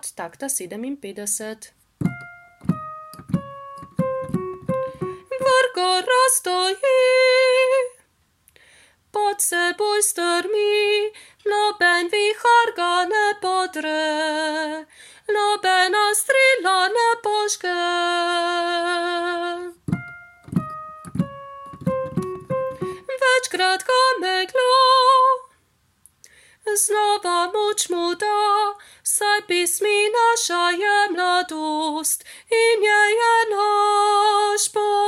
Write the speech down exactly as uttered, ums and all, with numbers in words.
od takta sedeminpetdeset. Vrko razstoji, pod seboj strmi, noben vihar ga ne podre, nobena strela ne požge. Večkrat ga meglo znova moč mu da, saj pismi naša je mladost in je je naš Bog.